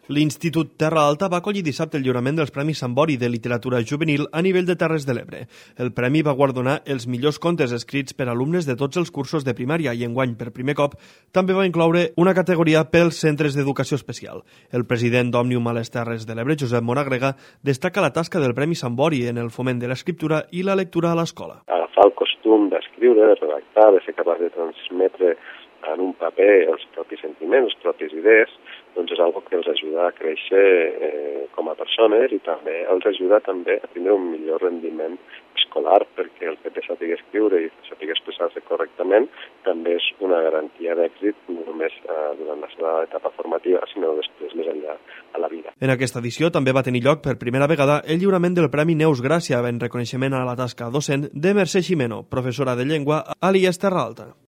L'Institut Terra Alta va acollir dissabte el lliurament dels Premis Sambori de Literatura Juvenil a nivell de Terres de l'Ebre. El premi va guardonar els millors contes escrits per alumnes de tots els cursos de primària i enguany, per primer cop, també va incloure una categoria pels centres d'educació especial. El president d'Òmnium a les Terres de l'Ebre, Josep Monagrega, destaca la tasca del Premi Sambori en el foment de l'escriptura i la lectura a l'escola. Agafar el costum d'escriure, de redactar, de ser capaç de transmetre en un paper els propis sentiments, les pròpies idees, doncs és una que els ajuda a créixer com a persones i també els ajuda també a tindre un millor rendiment escolar, perquè el fet de saber escriure i saber expressar-se correctament també és una garantia d'èxit no només durant la seva etapa formativa, sinó després més enllà a la vida. En aquesta edició també va tenir lloc per primera vegada el lliurament del Premi Neus Gràcia en reconeixement a la tasca docent de Mercè Ximeno, professora de llengua a l'IES Terra Alta.